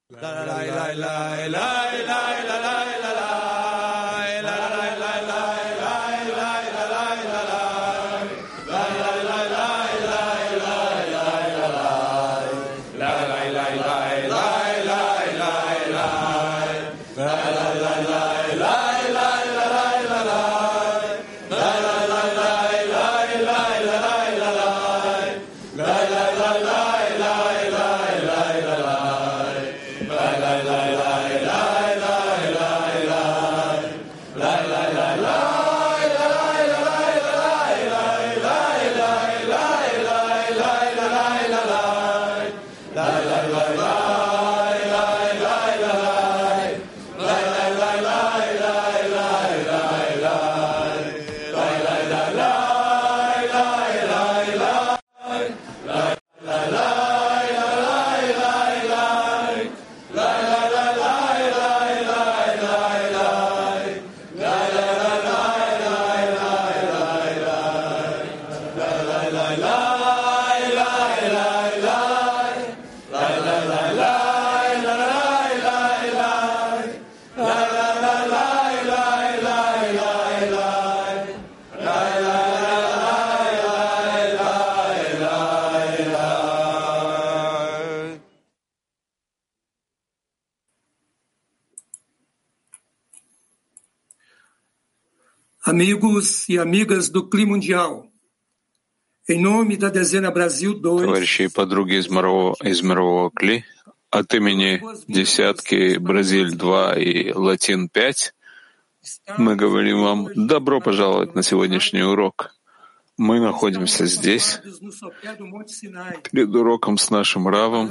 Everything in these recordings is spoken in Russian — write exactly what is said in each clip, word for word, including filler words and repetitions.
Amigos e amigas do Clima Mundial, em nome da Dezena Brasil dois, товарищи и подруги из мирового, из мирового Кли, от имени десятки Бразиль-два и Латин-пять, мы говорим вам добро пожаловать на сегодняшний урок. Мы находимся здесь, перед уроком с нашим Равом,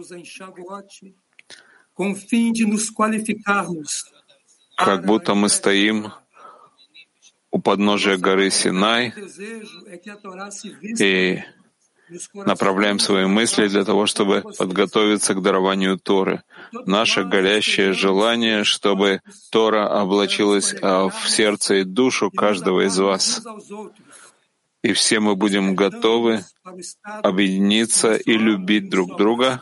как будто мы стоим у подножия горы Синай и направляем свои мысли для того, чтобы подготовиться к дарованию Торы. Наше горящее желание, чтобы Тора облачилась в сердце и душу каждого из вас. И все мы будем готовы объединиться и любить друг друга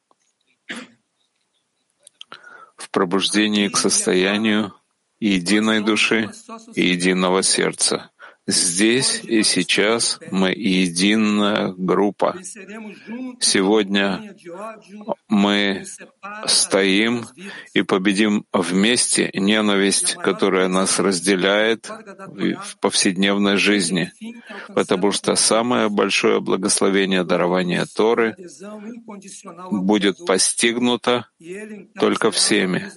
в пробуждении к состоянию единой души и единого сердца. Здесь и сейчас мы единая группа. Сегодня мы стоим и победим вместе ненависть, которая нас разделяет в повседневной жизни, потому что самое большое благословение дарования Торы будет постигнуто только всеми.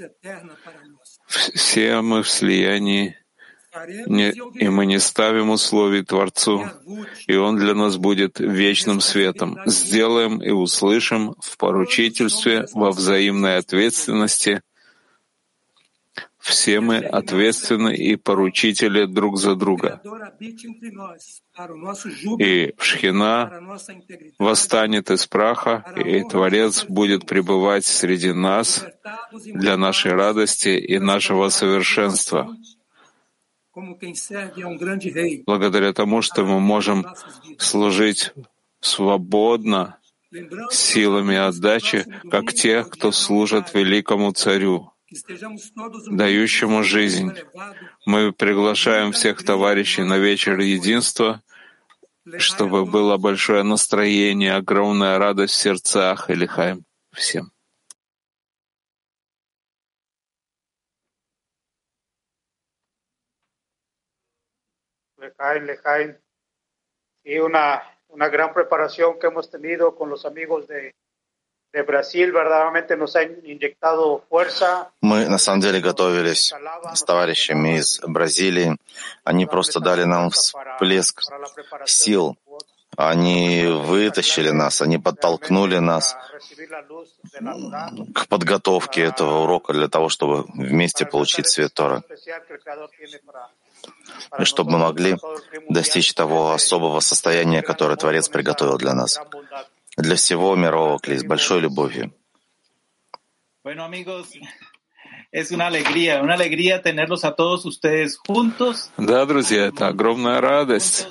Все мы в слиянии, не, и мы не ставим условий Творцу, и Он для нас будет вечным светом. Сделаем и услышим в поручительстве, во взаимной ответственности. Все мы ответственны и поручители друг за друга. И Шхина восстанет из праха, и Творец будет пребывать среди нас для нашей радости и нашего совершенства. Благодаря тому, что мы можем служить свободно, силами отдачи, как те, кто служат великому царю, дающему жизнь. Мы приглашаем всех товарищей на вечер единства, чтобы было большое настроение, огромная радость в сердцах. И лихаем всем. Lejaim, Lejaim. Y una, una gran preparación que hemos tenido con los amigos de, de Brasil, verdaderamente nos ha inyectado fuerza. Мы на самом деле готовились с товарищами из Бразилии. Они просто дали нам всплеск сил. Они вытащили нас, они подтолкнули нас к подготовке этого урока для того, чтобы вместе получить свет Торы. И чтобы мы могли достичь того особого состояния, которое Творец приготовил для нас. Для всего мирового Кли с большой любовью. Да, друзья, это огромная радость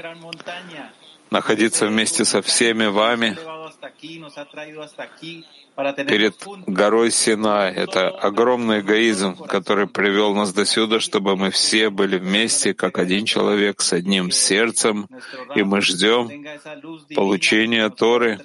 находиться вместе со всеми вами, перед горой Синай. Это огромный эгоизм, который привел нас до сюда, чтобы мы все были вместе, как один человек, с одним сердцем, и мы ждем получения Торы,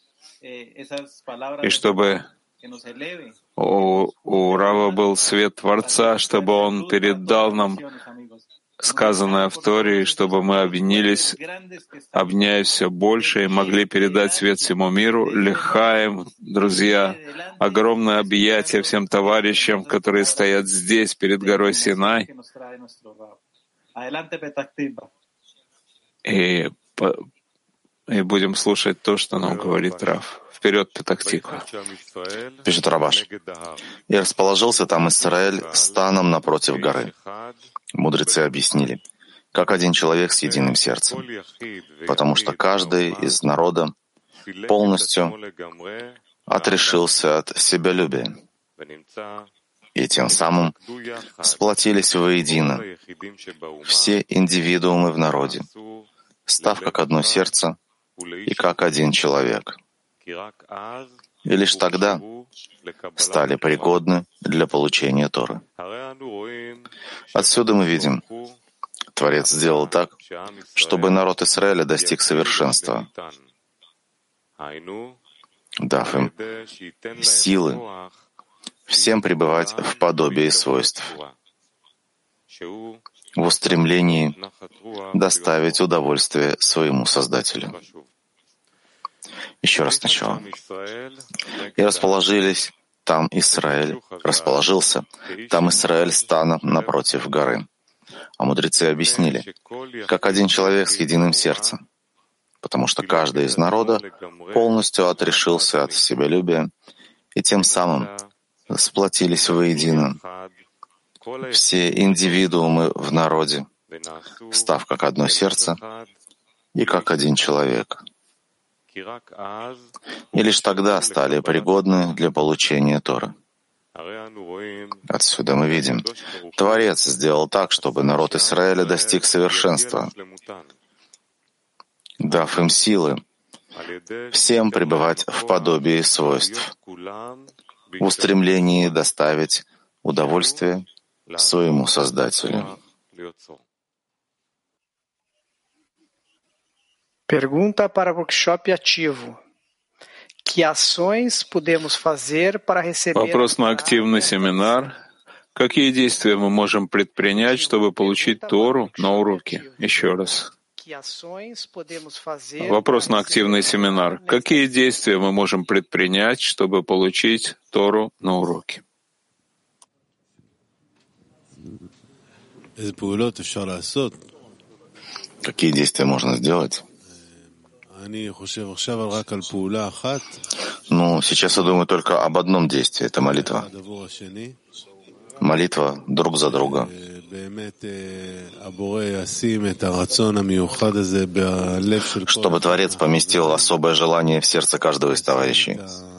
и чтобы у, у Рава был свет Творца, чтобы он передал нам сказанное в Торе, и чтобы мы объединились, обняясь все больше, и могли передать свет всему миру. Лихаем, друзья, огромное объятие всем товарищам, которые стоят здесь, перед горой Синай. И, и будем слушать то, что нам говорит Рав. Вперед, Петах-Тиква. Пишет Рабаш. И расположился там Исраэль станом напротив горы. Мудрецы объяснили, как один человек с единым сердцем, потому что каждый из народа полностью отрешился от себялюбия, и тем самым сплотились воедино все индивидуумы в народе, став как одно сердце и как один человек. И лишь тогда стали пригодны для получения Торы. Отсюда мы видим, Творец сделал так, чтобы народ Израиля достиг совершенства, дав им силы всем пребывать в подобии свойств, в устремлении доставить удовольствие своему Создателю. Еще раз сначала. И расположились там Израиль, расположился там Израиль станом напротив горы. А мудрецы объяснили, как один человек с единым сердцем, потому что каждый из народа полностью отрешился от себялюбия, и тем самым сплотились воедино все индивидуумы в народе, став как одно сердце и как один человек. И лишь тогда стали пригодны для получения Торы. Отсюда мы видим, Творец сделал так, чтобы народ Израиля достиг совершенства, дав им силы всем пребывать в подобии свойств, в устремлении доставить удовольствие своему Создателю. Pergunta para workshop ativo. Que ações podemos fazer para receber... Вопрос на активный семинар. Какие действия мы можем предпринять, чтобы получить Тору на уроке? Еще раз. Вопрос на активный семинар. Какие действия мы можем предпринять, чтобы получить Тору на уроке? Какие действия можно сделать? Ну, сейчас я думаю только об одном действии — это молитва. Молитва друг за друга. Чтобы Творец поместил особое желание в сердце каждого из товарищей.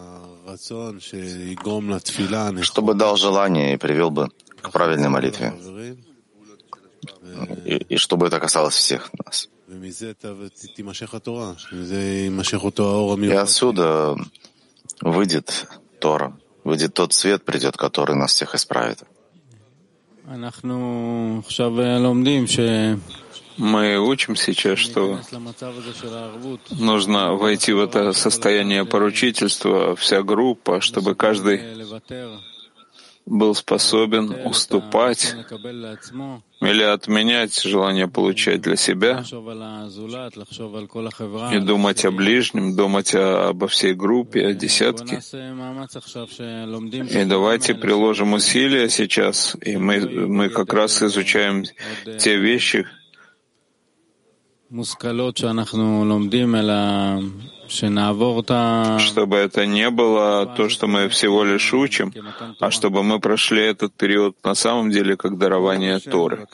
Чтобы дал желание и привел бы к правильной молитве. И, и чтобы это касалось всех нас. И отсюда выйдет Тора, выйдет тот свет, придет, который нас всех исправит. Мы учим сейчас, что нужно войти в это состояние поручительства, вся группа, чтобы каждый был способен уступать или отменять желание получать для себя и думать о ближнем, думать о, обо всей группе, о десятке. И давайте приложим усилия сейчас, и мы, мы как раз изучаем те вещи, чтобы это не было то, что мы всего лишь учим, а чтобы мы прошли этот период на самом деле как дарование Торы.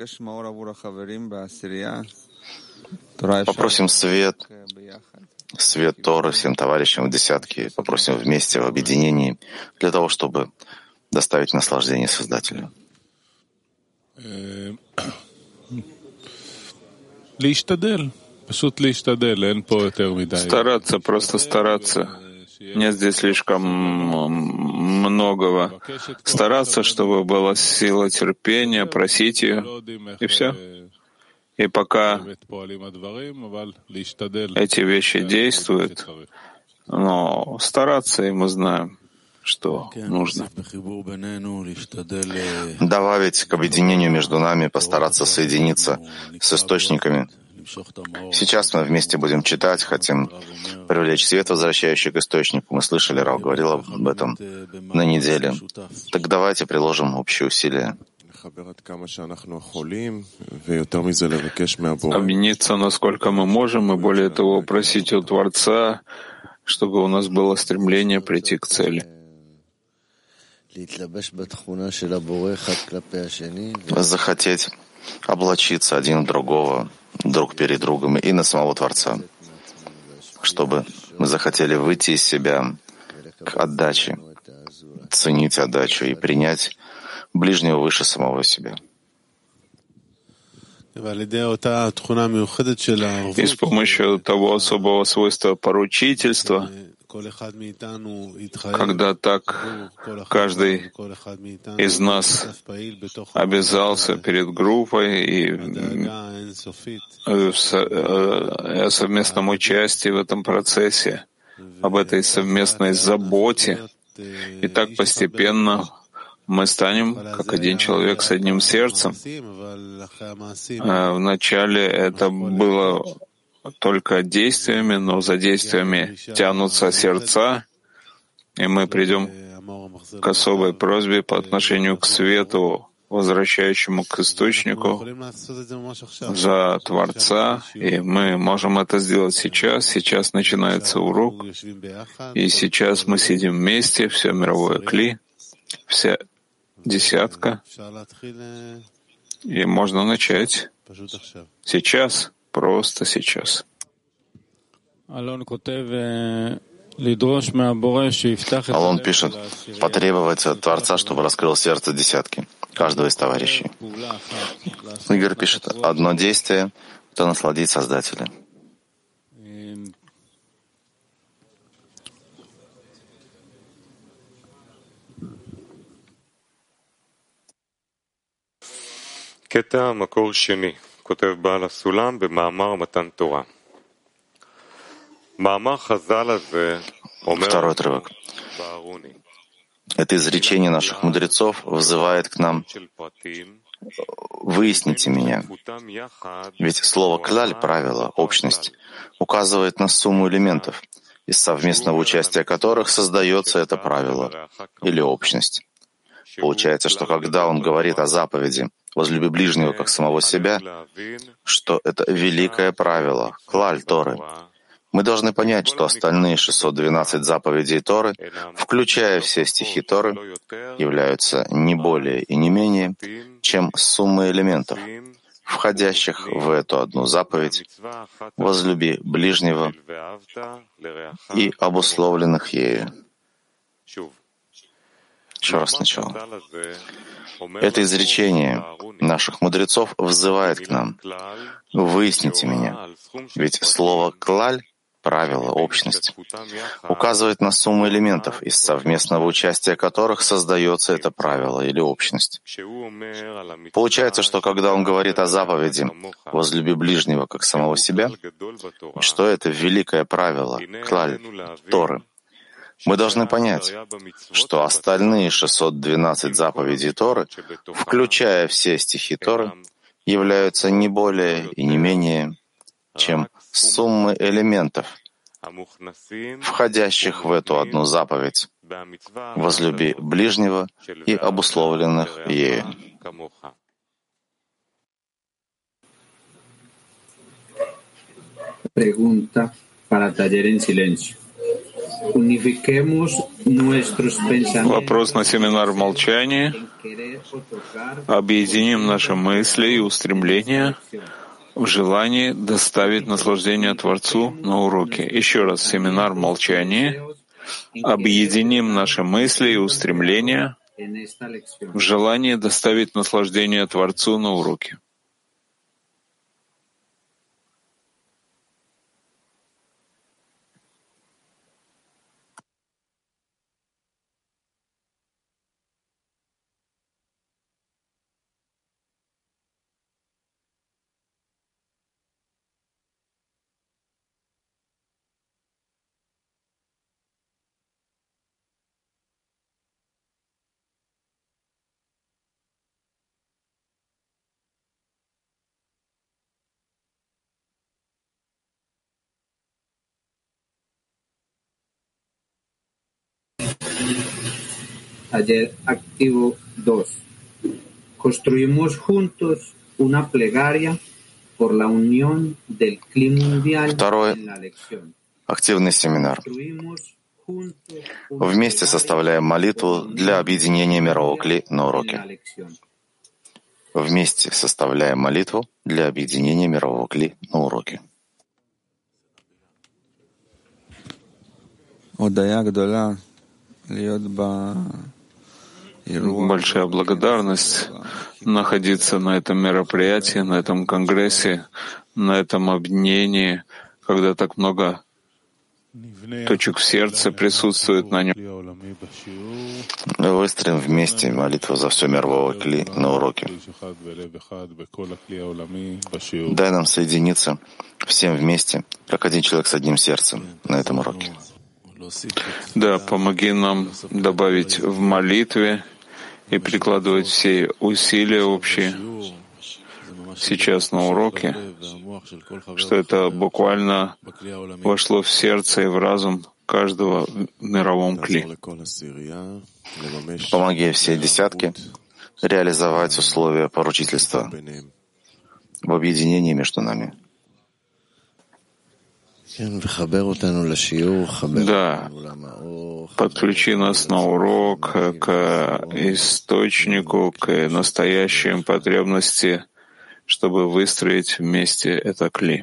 Попросим свет, свет Торы всем товарищам в десятке, попросим вместе в объединении для того, чтобы доставить наслаждение Создателю. Стараться, просто стараться. Нет здесь слишком многого. Стараться, чтобы была сила терпения, просить ее, и все. И пока эти вещи действуют, но стараться, и мы знаем, что нужно. Добавить к объединению между нами, постараться соединиться с источниками. Сейчас мы вместе будем читать, хотим привлечь свет, возвращающий к источнику. Мы слышали, Рав говорил об этом на неделе. Так давайте приложим общие усилия. Объединиться, насколько мы можем, и более того, просить у Творца, чтобы у нас было стремление прийти к цели. Захотеть облачиться один в другого, друг перед другом и на самого Творца, чтобы мы захотели выйти из себя к отдаче, ценить отдачу и принять ближнего выше самого себя. И с помощью того особого свойства поручительства, когда так каждый из нас обязался перед группой и в совместном участии в этом процессе, об этой совместной заботе, и так постепенно мы станем как один человек с одним сердцем. Вначале это было только действиями, но за действиями тянутся сердца, и мы придем к особой просьбе по отношению к свету, возвращающему к источнику, за Творца, и мы можем это сделать сейчас. Сейчас начинается урок, и сейчас мы сидим вместе, все мировое кли, вся десятка, и можно начать сейчас. Просто сейчас. Алон пишет, потребовать от Творца, чтобы раскрыл сердце десятки, каждого из товарищей. Игорь пишет, одно действие — это насладить Создателя. קטע מקור שני, כותב בעל הסולם במאמר מתן תורה. מאמר חז"ל הזה אומר Второй отрывок. Это изречение наших мудрецов вызывает к нам «выясните меня». Ведь слово «клаль» — правило, общность, указывает на сумму элементов, из совместного участия которых создается это правило или общность. Получается, что когда он говорит о заповеди «возлюби ближнего, как самого себя», что это великое правило, клаль Торы. Мы должны понять, что остальные шестьсот двенадцать заповедей Торы, включая все стихи Торы, являются не более и не менее, чем сумма элементов, входящих в эту одну заповедь «возлюби ближнего» и обусловленных ею. Еще раз сначала. Это изречение наших мудрецов взывает к нам. Выясните меня. Ведь слово «клаль» — правило, общность, указывает на сумму элементов, из совместного участия которых создается это правило или общность. Получается, что когда он говорит о заповеди «возлюби ближнего, как самого себя», что это великое правило, клаль Торы, мы должны понять, что остальные шестьсот двенадцать заповедей Торы, включая все стихи Торы, являются не более и не менее, чем суммы элементов, входящих в эту одну заповедь «возлюби ближнего» и обусловленных ею. Pregunta para taller en silencio. Вопрос на семинар в молчании. Объединим наши мысли и устремления в желании доставить наслаждение Творцу на уроке. Еще раз, семинар в молчании. Объединим наши мысли и устремления в желании доставить наслаждение Творцу на уроке. Taller activo dos. Construimos juntos una plegaria por la unión del Кли mundial en la lección. Активный семинар. Вместе составляем молитву для объединения мирового Кли на уроке. Вместе составляем молитву для объединения мирового Кли на уроке. Большая благодарность находиться на этом мероприятии, на этом конгрессе, на этом объединении, когда так много точек в сердце присутствует на нем. Выстроим вместе молитву за все мирового Кли на уроке. Дай нам соединиться всем вместе, как один человек с одним сердцем на этом уроке. Да, помоги нам добавить в молитве и прикладывать все усилия общие сейчас на уроке, что это буквально вошло в сердце и в разум каждого в мировом Кли. Помоги все десятки реализовать условия поручительства в объединении между нами. Да, подключи нас на урок к источнику, к настоящей потребности, чтобы выстроить вместе это Кли.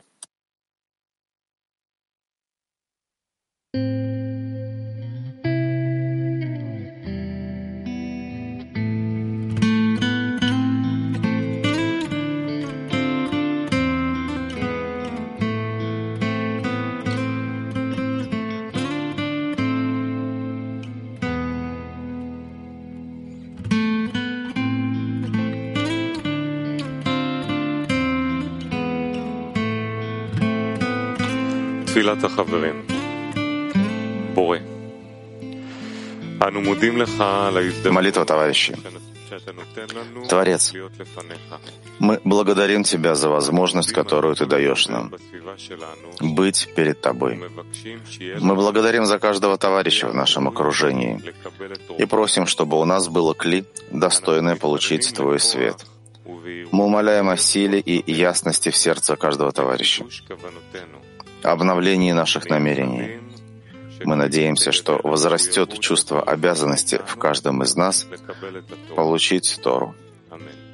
תפילת החברים. בורא, אנו מודים לך על ההזדמנות Молитва, товарищи. שאתה нотен לנו Творец, להיות לפניך. мы благодарим Тебя за возможность, которую Ты даешь нам, בסביבה שלנו, быть перед Тобой. מבקשים שיהיה Мы благодарим за каждого товарища в нашем окружении לקבל את и просим, чтобы у нас было Кли, достойное получить Твой свет. Мы умоляем о силе и ясности в сердце каждого товарища, כוונותינו. обновлении наших намерений. Мы надеемся, что возрастет чувство обязанности в каждом из нас получить Тору. Аминь.